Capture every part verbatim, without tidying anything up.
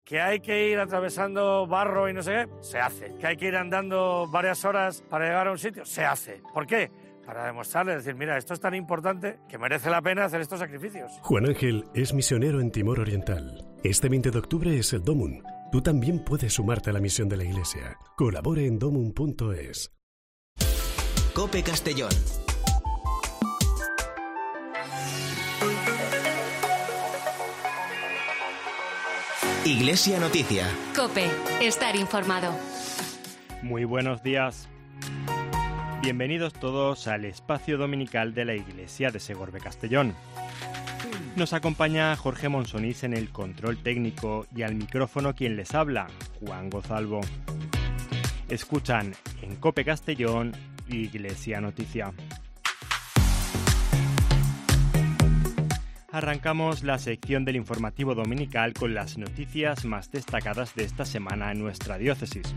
¿Que hay que ir atravesando barro y no sé qué? Se hace. ¿Que hay que ir andando varias horas para llegar a un sitio? Se hace. ¿Por qué? Para demostrarle, decir, mira, esto es tan importante que merece la pena hacer estos sacrificios. Juan Ángel es misionero en Timor Oriental. Este veinte de octubre es el Domun. Tú también puedes sumarte a la misión de la Iglesia. Colabore en domun punto es. COPE Castellón. Iglesia Noticia. COPE. Estar informado. Muy buenos días. Bienvenidos todos al espacio dominical de la Iglesia de Segorbe Castellón. Nos acompaña Jorge Monsonís en el control técnico y al micrófono quien les habla, Juan Gozalvo. Escuchan en COPE Castellón, Iglesia Noticia. Arrancamos la sección del informativo dominical con las noticias más destacadas de esta semana en nuestra diócesis.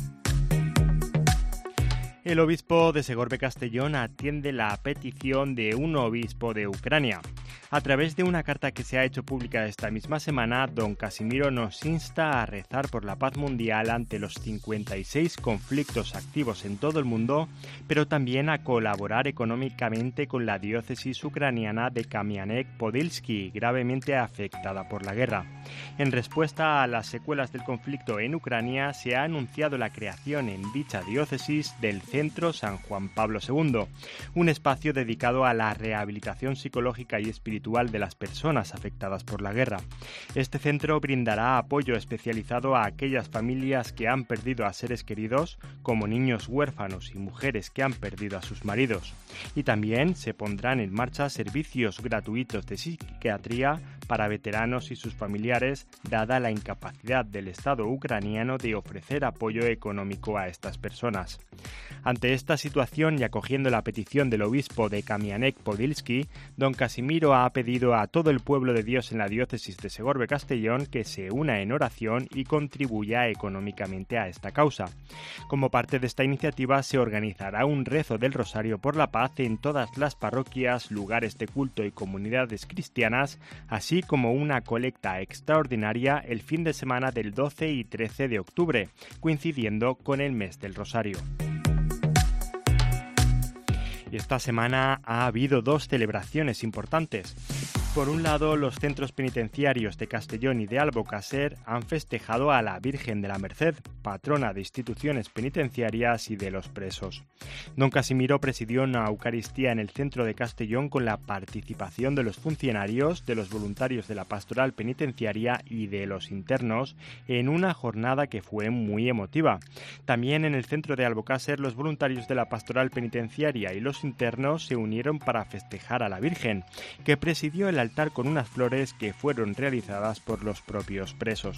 El obispo de Segorbe Castellón atiende la petición de un obispo de Ucrania. A través de una carta que se ha hecho pública esta misma semana, don Casimiro nos insta a rezar por la paz mundial ante los cincuenta y seis conflictos activos en todo el mundo, pero también a colaborar económicamente con la diócesis ucraniana de Kamianek-Podilsky, gravemente afectada por la guerra. En respuesta a las secuelas del conflicto en Ucrania, se ha anunciado la creación en dicha diócesis del Centro San Juan Pablo segundo, un espacio dedicado a la rehabilitación psicológica y espiritual de las personas afectadas por la guerra. Este centro brindará apoyo especializado a aquellas familias que han perdido a seres queridos, como niños huérfanos y mujeres que han perdido a sus maridos. Y también se pondrán en marcha servicios gratuitos de psiquiatría para veteranos y sus familiares, dada la incapacidad del Estado ucraniano de ofrecer apoyo económico a estas personas. Ante esta situación y acogiendo la petición del obispo de Kamianek-Podilsky, don Casimiro ha pedido a todo el pueblo de Dios en la diócesis de Segorbe Castellón que se una en oración y contribuya económicamente a esta causa. Como parte de esta iniciativa se organizará un rezo del Rosario por la Paz en todas las parroquias, lugares de culto y comunidades cristianas, así como una colecta extraordinaria el fin de semana del doce y trece de octubre, coincidiendo con el mes del Rosario. Y esta semana ha habido dos celebraciones importantes. Por un lado, los centros penitenciarios de Castellón y de Albocàsser han festejado a la Virgen de la Merced, patrona de instituciones penitenciarias y de los presos. Don Casimiro presidió una Eucaristía en el centro de Castellón con la participación de los funcionarios, de los voluntarios de la pastoral penitenciaria y de los internos en una jornada que fue muy emotiva. También en el centro de Albocàsser los voluntarios de la pastoral penitenciaria y los internos se unieron para festejar a la Virgen, que presidió el altar con unas flores que fueron realizadas por los propios presos.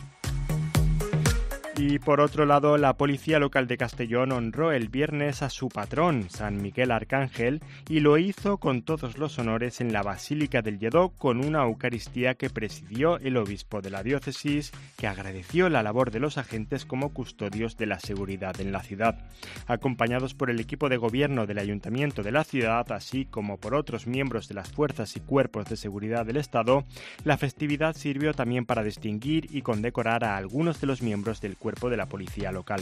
Y por otro lado, la policía local de Castellón honró el viernes a su patrón, San Miguel Arcángel, y lo hizo con todos los honores en la Basílica del Lledó con una Eucaristía que presidió el obispo de la diócesis, que agradeció la labor de los agentes como custodios de la seguridad en la ciudad. Acompañados por el equipo de gobierno del Ayuntamiento de la ciudad, así como por otros miembros de las fuerzas y cuerpos de seguridad del Estado, la festividad sirvió también para distinguir y condecorar a algunos de los miembros del cuerpo de la policía local.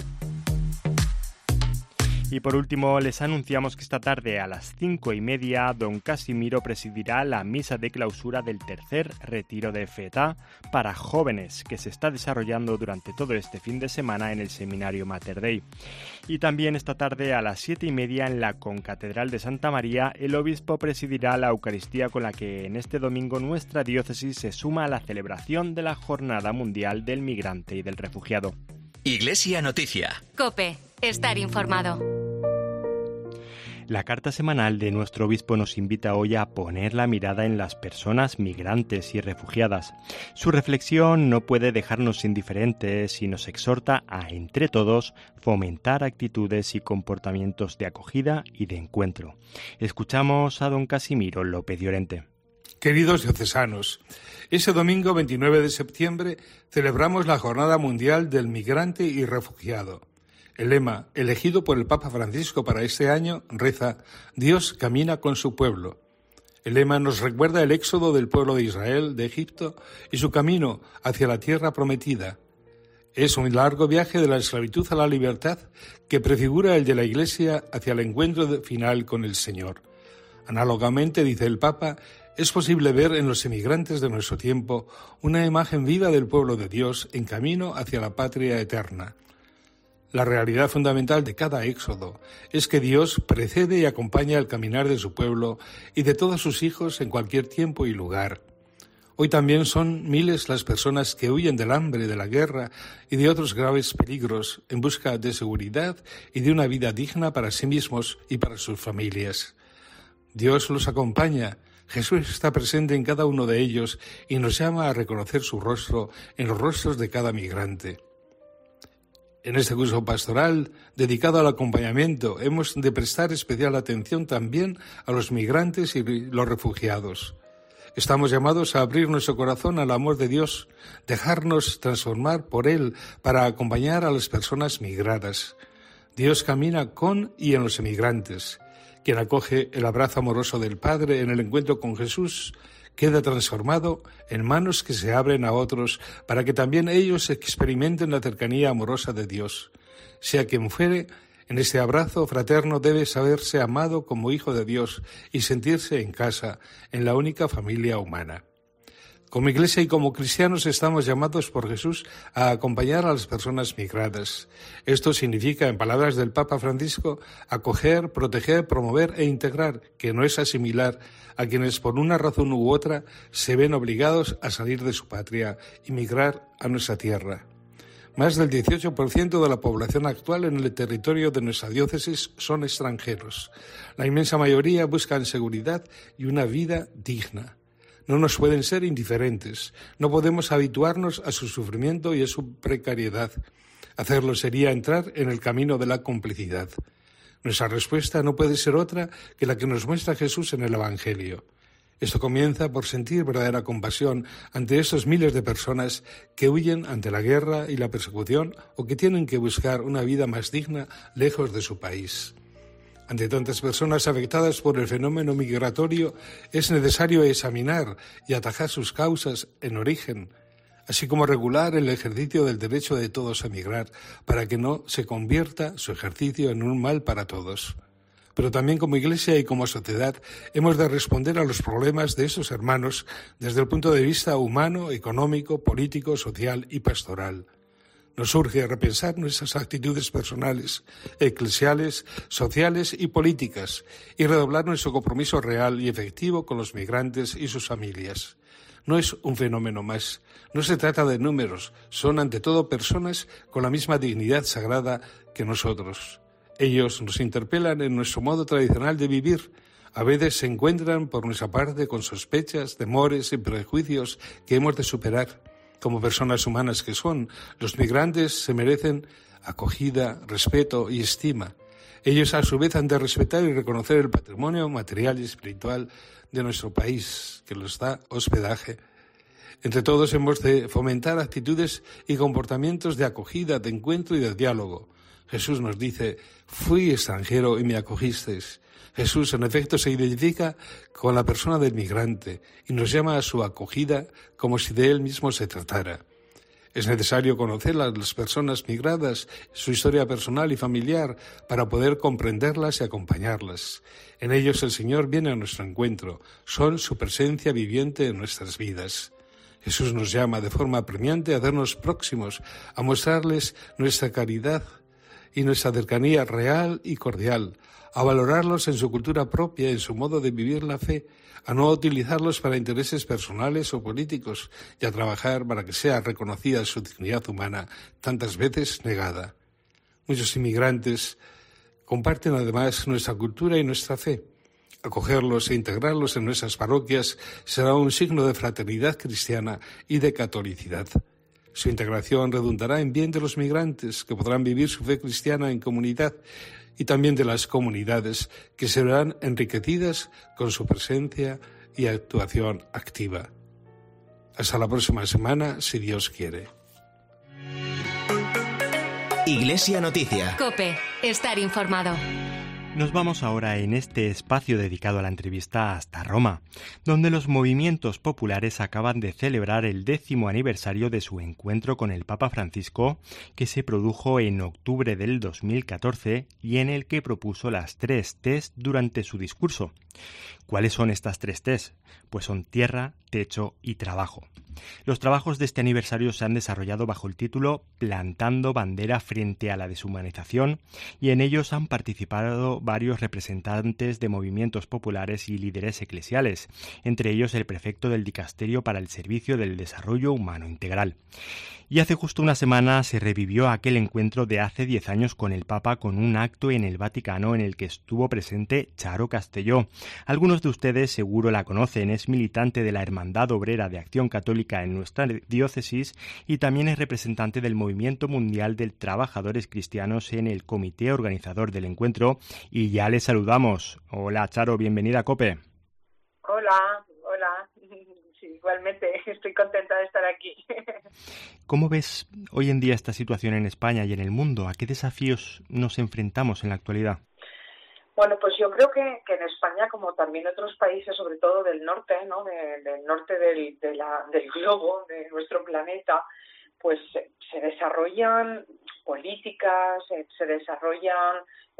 Y por último, les anunciamos que esta tarde a las cinco y media don Casimiro presidirá la misa de clausura del tercer retiro de F E T A para jóvenes que se está desarrollando durante todo este fin de semana en el seminario Mater Dei. Y también esta tarde a las siete y media en la Concatedral de Santa María el obispo presidirá la Eucaristía con la que en este domingo nuestra diócesis se suma a la celebración de la Jornada Mundial del Migrante y del Refugiado. Iglesia Noticia. COPE. Estar informado. La carta semanal de nuestro obispo nos invita hoy a poner la mirada en las personas migrantes y refugiadas. Su reflexión no puede dejarnos indiferentes y nos exhorta a, entre todos, fomentar actitudes y comportamientos de acogida y de encuentro. Escuchamos a don Casimiro López Llorente. Queridos diocesanos, ese domingo veintinueve de septiembre celebramos la Jornada Mundial del Migrante y Refugiado. El lema, elegido por el Papa Francisco para este año, reza: Dios camina con su pueblo. El lema nos recuerda el éxodo del pueblo de Israel de Egipto y su camino hacia la tierra prometida. Es un largo viaje de la esclavitud a la libertad que prefigura el de la Iglesia hacia el encuentro final con el Señor. Análogamente, dice el Papa, es posible ver en los emigrantes de nuestro tiempo una imagen viva del pueblo de Dios en camino hacia la patria eterna. La realidad fundamental de cada éxodo es que Dios precede y acompaña el caminar de su pueblo y de todos sus hijos en cualquier tiempo y lugar. Hoy también son miles las personas que huyen del hambre, de la guerra y de otros graves peligros en busca de seguridad y de una vida digna para sí mismos y para sus familias. Dios los acompaña. Jesús está presente en cada uno de ellos y nos llama a reconocer su rostro en los rostros de cada migrante. En este curso pastoral, dedicado al acompañamiento, hemos de prestar especial atención también a los migrantes y los refugiados. Estamos llamados a abrir nuestro corazón al amor de Dios, dejarnos transformar por Él para acompañar a las personas migradas. Dios camina con y en los emigrantes. Quien acoge el abrazo amoroso del Padre en el encuentro con Jesús queda transformado en manos que se abren a otros para que también ellos experimenten la cercanía amorosa de Dios. Sea quien fuere, en este abrazo fraterno debe saberse amado como hijo de Dios y sentirse en casa, en la única familia humana. Como Iglesia y como cristianos estamos llamados por Jesús a acompañar a las personas migradas. Esto significa, en palabras del Papa Francisco, acoger, proteger, promover e integrar, que no es asimilar a quienes por una razón u otra se ven obligados a salir de su patria y migrar a nuestra tierra. Más del dieciocho por ciento de la población actual en el territorio de nuestra diócesis son extranjeros. La inmensa mayoría buscan seguridad y una vida digna. No nos pueden ser indiferentes. No podemos habituarnos a su sufrimiento y a su precariedad. Hacerlo sería entrar en el camino de la complicidad. Nuestra respuesta no puede ser otra que la que nos muestra Jesús en el Evangelio. Esto comienza por sentir verdadera compasión ante esos miles de personas que huyen ante la guerra y la persecución o que tienen que buscar una vida más digna lejos de su país. Ante tantas personas afectadas por el fenómeno migratorio, es necesario examinar y atajar sus causas en origen, así como regular el ejercicio del derecho de todos a migrar, para que no se convierta su ejercicio en un mal para todos. Pero también como Iglesia y como sociedad hemos de responder a los problemas de esos hermanos desde el punto de vista humano, económico, político, social y pastoral. Nos urge repensar nuestras actitudes personales, eclesiales, sociales y políticas y redoblar nuestro compromiso real y efectivo con los migrantes y sus familias. No es un fenómeno más, no se trata de números, son ante todo personas con la misma dignidad sagrada que nosotros. Ellos nos interpelan en nuestro modo tradicional de vivir. A veces se encuentran por nuestra parte con sospechas, temores y prejuicios que hemos de superar. Como personas humanas que son, los migrantes se merecen acogida, respeto y estima. Ellos a su vez han de respetar y reconocer el patrimonio material y espiritual de nuestro país, que les da hospedaje. Entre todos hemos de fomentar actitudes y comportamientos de acogida, de encuentro y de diálogo. Jesús nos dice, fui extranjero y me acogisteis. Jesús, en efecto, se identifica con la persona del migrante y nos llama a su acogida como si de él mismo se tratara. Es necesario conocer a las personas migradas, su historia personal y familiar, para poder comprenderlas y acompañarlas. En ellos el Señor viene a nuestro encuentro, son su presencia viviente en nuestras vidas. Jesús nos llama de forma apremiante a hacernos próximos, a mostrarles nuestra caridad y nuestra cercanía real y cordial, a valorarlos en su cultura propia, en su modo de vivir la fe, a no utilizarlos para intereses personales o políticos y a trabajar para que sea reconocida su dignidad humana, tantas veces negada. Muchos inmigrantes comparten además nuestra cultura y nuestra fe. Acogerlos e integrarlos en nuestras parroquias será un signo de fraternidad cristiana y de catolicidad. Su integración redundará en bien de los migrantes, que podrán vivir su fe cristiana en comunidad, y también de las comunidades, que se verán enriquecidas con su presencia y actuación activa. Hasta la próxima semana, si Dios quiere. Iglesia Noticia. COPE. Estar informado. Nos vamos ahora en este espacio dedicado a la entrevista hasta Roma, donde los movimientos populares acaban de celebrar el décimo aniversario de su encuentro con el Papa Francisco, que se produjo en octubre del dos mil catorce y en el que propuso las tres T's durante su discurso. ¿Cuáles son estas tres T's? Pues son tierra, techo y trabajo. Los trabajos de este aniversario se han desarrollado bajo el título Plantando bandera frente a la deshumanización y en ellos han participado varios representantes de movimientos populares y líderes eclesiales, entre ellos el prefecto del Dicasterio para el Servicio del Desarrollo Humano Integral. Y hace justo una semana se revivió aquel encuentro de hace diez años con el Papa con un acto en el Vaticano en el que estuvo presente Charo Castelló. Algunos de ustedes seguro la conocen, es militante de la Hermandad Obrera de Acción Católica en nuestra diócesis y también es representante del Movimiento Mundial de Trabajadores Cristianos en el comité organizador del encuentro. Y ya le saludamos. Hola Charo, bienvenida a COPE. Hola, hola. Sí, igualmente, estoy contenta de estar aquí. ¿Cómo ves hoy en día esta situación en España y en el mundo? ¿A qué desafíos nos enfrentamos en la actualidad? Bueno, pues yo creo que, que en España, como también en otros países, sobre todo del norte, ¿no? De, del norte del, de la, del globo, de nuestro planeta, pues se desarrollan políticas, se desarrollan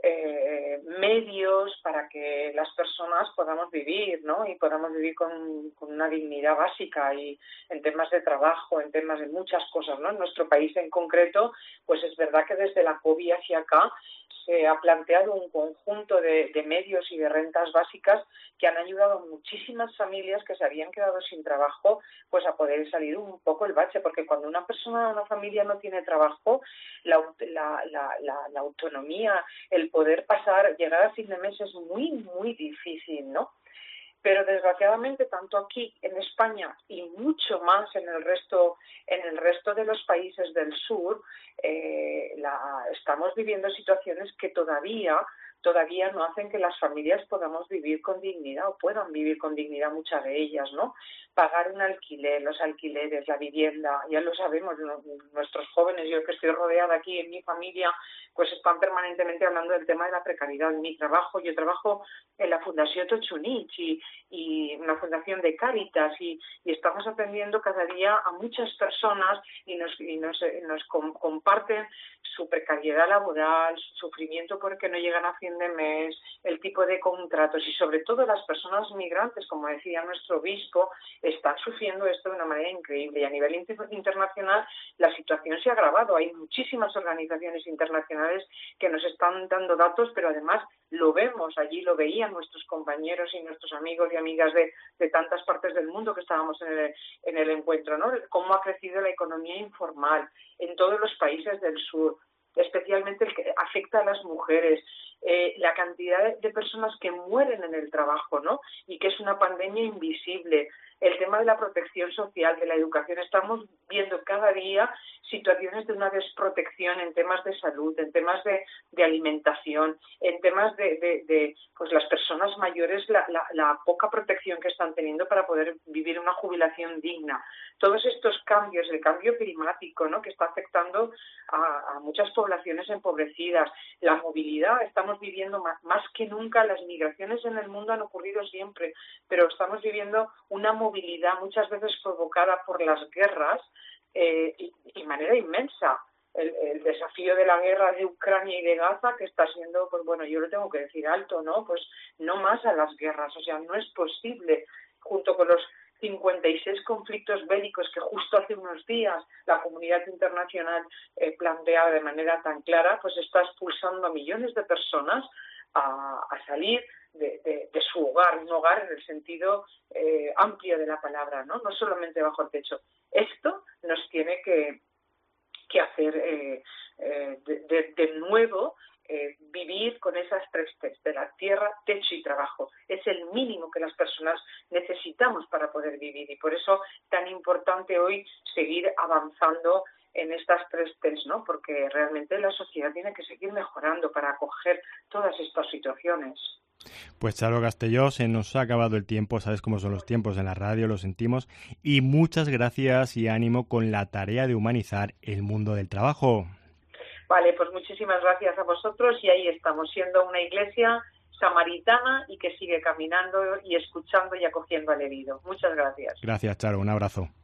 eh, medios para que las personas podamos vivir, ¿no? Y podamos vivir con, con una dignidad básica y en temas de trabajo, en temas de muchas cosas, ¿no? En nuestro país en concreto, pues es verdad que desde la COVID hacia acá se ha planteado un conjunto de, de medios y de rentas básicas que han ayudado a muchísimas familias que se habían quedado sin trabajo, pues a poder salir un poco el bache, porque cuando una persona, una familia no tiene trabajo, la, la, la, la, la autonomía, el poder pasar, llegar a fin de mes es muy, muy difícil, ¿no? Pero desgraciadamente tanto aquí en España y mucho más en el resto en el resto de los países del sur eh, la, estamos viviendo situaciones que todavía todavía no hacen que las familias podamos vivir con dignidad o puedan vivir con dignidad muchas de ellas, ¿no? Pagar un alquiler, los alquileres, la vivienda, ya lo sabemos, nuestros jóvenes, yo que estoy rodeada aquí en mi familia, pues están permanentemente hablando del tema de la precariedad. Mi trabajo, yo trabajo en la Fundación Tochunich y, y una fundación de Cáritas y, y estamos atendiendo cada día a muchas personas y nos, y nos, nos com, comparten su precariedad laboral, su sufrimiento porque no llegan a fin de mes, el tipo de contratos y sobre todo las personas migrantes, como decía nuestro obispo, están sufriendo esto de una manera increíble y a nivel inter- internacional la situación se ha agravado. Hay muchísimas organizaciones internacionales que nos están dando datos, pero además lo vemos, allí lo veían nuestros compañeros y nuestros amigos y amigas de, de tantas partes del mundo que estábamos en el, en el encuentro, ¿no? Cómo ha crecido la economía informal en todos los países del sur, especialmente el que afecta a las mujeres, eh, la cantidad de personas que mueren en el trabajo, ¿no? Y que es una pandemia invisible. El tema de la protección social, de la educación, estamos viendo cada día situaciones de una desprotección en temas de salud, en temas de, de alimentación, en temas de, de, de pues las personas mayores, la, la, la poca protección que están teniendo para poder vivir una jubilación digna. Todos estos cambios, el cambio climático, ¿no? Que está afectando a, a muchas poblaciones empobrecidas, la movilidad, estamos viviendo más, más que nunca, las migraciones en el mundo han ocurrido siempre, pero estamos viviendo una movilidad muchas veces provocada por las guerras eh, y de manera inmensa. El, el desafío de la guerra de Ucrania y de Gaza, que está siendo, pues bueno, yo lo tengo que decir alto, ¿no? Pues no más a las guerras, o sea, no es posible, junto con los cincuenta y seis conflictos bélicos que justo hace unos días la comunidad internacional eh, planteaba de manera tan clara, pues está expulsando a millones de personas a, a salir de, de, de su hogar, un hogar en el sentido eh, amplio de la palabra, ¿no? No solamente bajo el techo. Esto nos tiene que, que hacer eh, eh, de, de, de nuevo eh, vivir con esas tres T's, de la tierra, techo y trabajo. Es el mínimo que las personas necesitamos para poder vivir y por eso tan importante hoy seguir avanzando en estas tres T's, ¿no? Porque realmente la sociedad tiene que seguir mejorando para acoger todas estas situaciones. Pues Charo Castelló, se nos ha acabado el tiempo, sabes cómo son los tiempos en la radio, lo sentimos, y muchas gracias y ánimo con la tarea de humanizar el mundo del trabajo. Vale, pues muchísimas gracias a vosotros y ahí estamos, siendo una iglesia samaritana y que sigue caminando y escuchando y acogiendo al herido. Muchas gracias. Gracias, Charo. Un abrazo.